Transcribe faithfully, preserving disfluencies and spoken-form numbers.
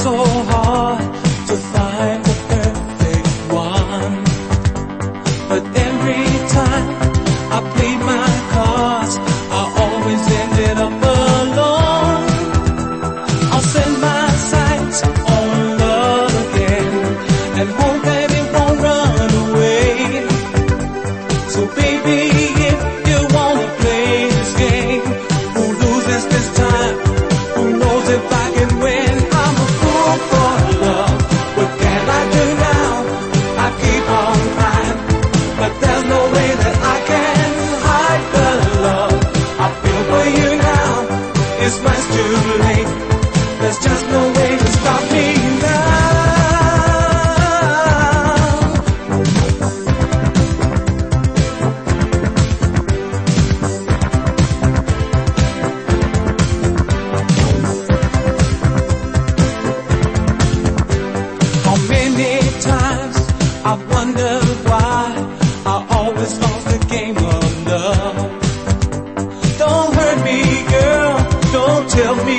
so hard to find the perfect one, but every time I played my cards, I always ended up alone. I'll set my sights on love again and hope that it won't run away. So baby, if you wanna play this game, who loses this time? Who knows if I can win? I'm a fool for love. What can I do now? I keep on trying, but there's no way that I can hide the love I feel for you now. It's much too late. There's just no way to stop me now. How many times I've wondered why I always lost the game of love. Don't hurt me, girl. Don't tell me